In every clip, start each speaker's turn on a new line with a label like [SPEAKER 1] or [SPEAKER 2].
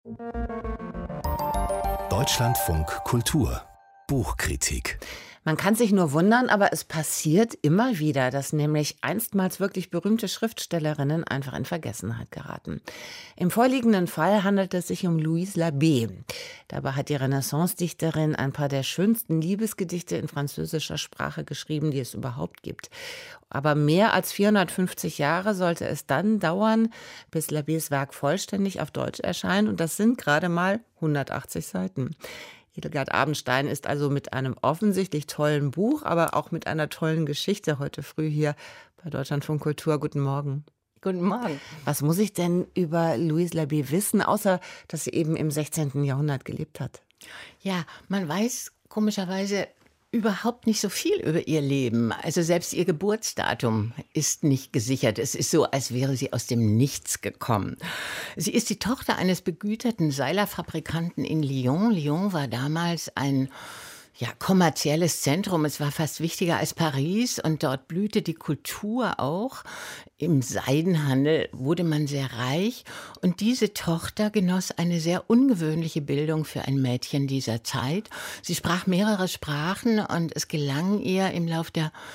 [SPEAKER 1] Deutschlandfunk Kultur Buchkritik.
[SPEAKER 2] Man kann sich nur wundern, aber es passiert immer wieder, dass nämlich einstmals wirklich berühmte Schriftstellerinnen einfach in Vergessenheit geraten. Im vorliegenden Fall handelt es sich um Louise Labé. Dabei hat die Renaissance-Dichterin ein paar der schönsten Liebesgedichte in französischer Sprache geschrieben, die es überhaupt gibt. Aber mehr als 450 Jahre sollte es dann dauern, bis Labés Werk vollständig auf Deutsch erscheint. Und das sind gerade mal 180 Seiten. Hildegard Abenstein ist also mit einem offensichtlich tollen Buch, aber auch mit einer tollen Geschichte heute früh hier bei Deutschlandfunk Kultur. Guten Morgen.
[SPEAKER 3] Guten Morgen.
[SPEAKER 2] Was muss ich denn über Louise Labé wissen, außer dass sie eben im 16. Jahrhundert gelebt hat?
[SPEAKER 3] Ja, man weiß komischerweise überhaupt nicht so viel über ihr Leben. Also selbst ihr Geburtsdatum ist nicht gesichert. Es ist so, als wäre sie aus dem Nichts gekommen. Sie ist die Tochter eines begüterten Seilerfabrikanten in Lyon. Lyon war damals ein kommerzielles Zentrum. Es war fast wichtiger als Paris und dort blühte die Kultur auch. Im Seidenhandel wurde man sehr reich und diese Tochter genoss eine sehr ungewöhnliche Bildung für ein Mädchen dieser Zeit. Sie sprach mehrere Sprachen und es gelang ihr im Laufe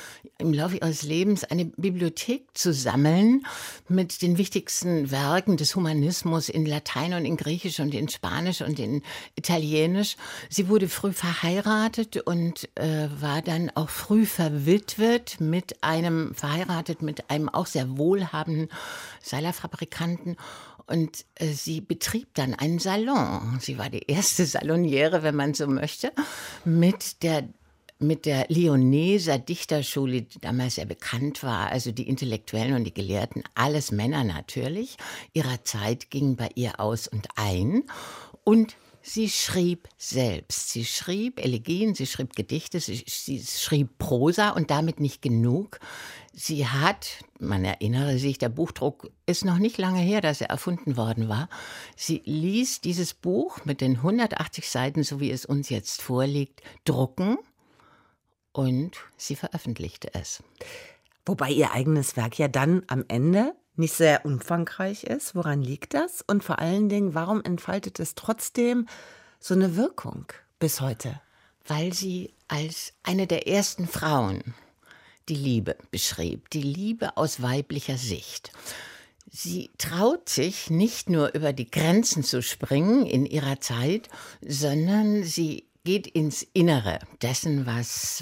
[SPEAKER 3] ihres Lebens eine Bibliothek zu sammeln mit den wichtigsten Werken des Humanismus in Latein und in Griechisch und in Spanisch und in Italienisch. Sie wurde früh verheiratet und war dann auch früh verwitwet mit einem auch sehr wohlhabenden Seilerfabrikanten. Und sie betrieb dann einen Salon. Sie war die erste Saloniere, wenn man so möchte, mit der Lyonneser Dichterschule, die damals sehr bekannt war, also die Intellektuellen und die Gelehrten, alles Männer natürlich, ihrer Zeit gingen bei ihr aus und ein. Und sie schrieb selbst. Sie schrieb Elegien, sie schrieb Gedichte, sie schrieb Prosa und damit nicht genug. Sie hat, man erinnere sich, der Buchdruck ist noch nicht lange her, dass er erfunden worden war. Sie ließ dieses Buch mit den 180 Seiten, so wie es uns jetzt vorliegt, drucken und sie veröffentlichte es.
[SPEAKER 2] Wobei ihr eigenes Werk ja dann am Ende nicht sehr umfangreich ist. Woran liegt das? Und vor allen Dingen, warum entfaltet es trotzdem so eine Wirkung bis heute?
[SPEAKER 3] Weil sie als eine der ersten Frauen die Liebe beschrieb, die Liebe aus weiblicher Sicht. Sie traut sich nicht nur über die Grenzen zu springen in ihrer Zeit, sondern sie geht ins Innere dessen, was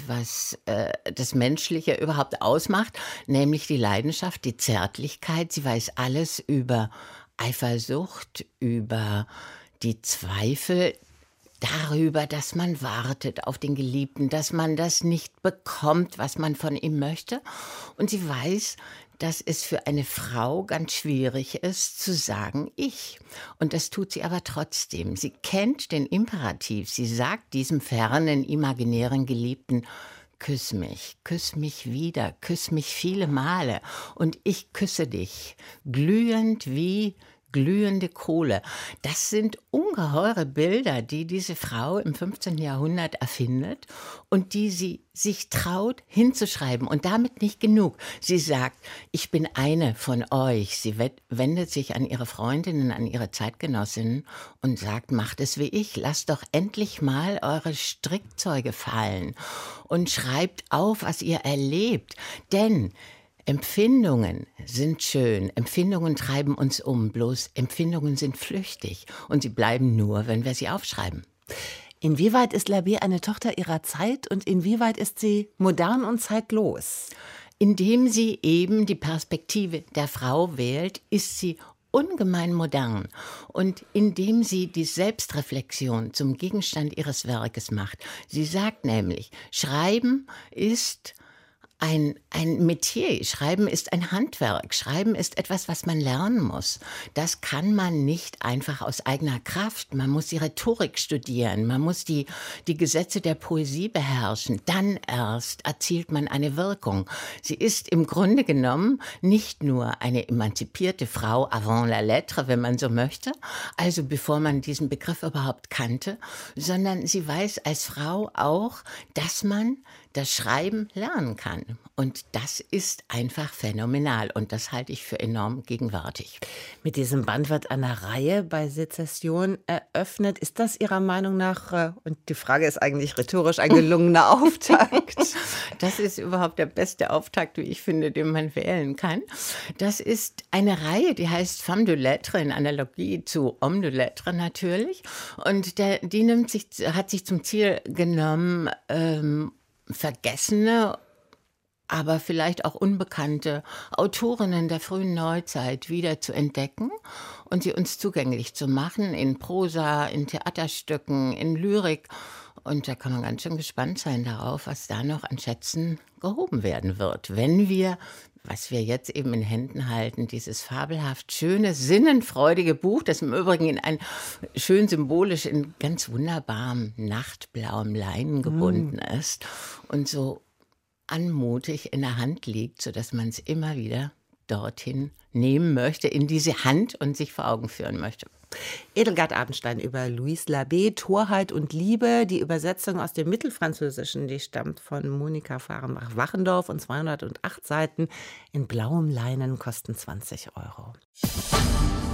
[SPEAKER 3] das Menschliche überhaupt ausmacht, nämlich die Leidenschaft, die Zärtlichkeit. Sie weiß alles über Eifersucht, über die Zweifel, darüber, dass man wartet auf den Geliebten, dass man das nicht bekommt, was man von ihm möchte. Und sie weiß, dass es für eine Frau ganz schwierig ist, zu sagen, ich. Und das tut sie aber trotzdem. Sie kennt den Imperativ. Sie sagt diesem fernen, imaginären Geliebten, küss mich wieder, küss mich viele Male. Und ich küsse dich, glühend wie glühende Kohle. Das sind ungeheure Bilder, die diese Frau im 15. Jahrhundert erfindet und die sie sich traut hinzuschreiben. Und damit nicht genug. Sie sagt, ich bin eine von euch. Sie wendet sich an ihre Freundinnen, an ihre Zeitgenossinnen und sagt, macht es wie ich. Lasst doch endlich mal eure Strickzeuge fallen und schreibt auf, was ihr erlebt. Denn Empfindungen sind schön, Empfindungen treiben uns um, bloß Empfindungen sind flüchtig und sie bleiben nur, wenn wir sie aufschreiben.
[SPEAKER 2] Inwieweit ist Labé eine Tochter ihrer Zeit und inwieweit ist sie modern und zeitlos?
[SPEAKER 3] Indem sie eben die Perspektive der Frau wählt, ist sie ungemein modern. Und indem sie die Selbstreflexion zum Gegenstand ihres Werkes macht. Sie sagt nämlich, Schreiben ist ein Metier. Schreiben ist ein Handwerk. Schreiben ist etwas, was man lernen muss. Das kann man nicht einfach aus eigener Kraft. Man muss die Rhetorik studieren. Man muss die Gesetze der Poesie beherrschen. Dann erst erzielt man eine Wirkung. Sie ist im Grunde genommen nicht nur eine emanzipierte Frau avant la lettre, wenn man so möchte, also bevor man diesen Begriff überhaupt kannte, sondern sie weiß als Frau auch, dass man das Schreiben lernen kann. Und das ist einfach phänomenal und das halte ich für enorm gegenwärtig.
[SPEAKER 2] Mit diesem Band wird eine Reihe bei Sezession eröffnet. Ist das Ihrer Meinung nach, und die Frage ist eigentlich rhetorisch, ein gelungener Auftakt?
[SPEAKER 3] Das ist überhaupt der beste Auftakt, wie ich finde, den man wählen kann. Das ist eine Reihe, die heißt Femme de Lettres, in Analogie zu Homme de Lettres natürlich. Und die hat sich zum Ziel genommen, vergessene, aber vielleicht auch unbekannte Autorinnen der frühen Neuzeit wieder zu entdecken und sie uns zugänglich zu machen in Prosa, in Theaterstücken, in Lyrik. Und da kann man ganz schön gespannt sein darauf, was da noch an Schätzen gehoben werden wird, wenn wir, was wir jetzt eben in Händen halten, dieses fabelhaft schöne, sinnenfreudige Buch, das im Übrigen schön symbolisch in ganz wunderbarem nachtblauem Leinen gebunden ist und so anmutig in der Hand liegt, sodass man es immer wieder dorthin nehmen möchte, in diese Hand und sich vor Augen führen möchte.
[SPEAKER 2] Edelgard Abendstein über Louise Labé, Torheit und Liebe. Die Übersetzung aus dem Mittelfranzösischen, die stammt von Monika Fahrenbach-Wachendorf und 208 Seiten in blauem Leinen kosten 20 €.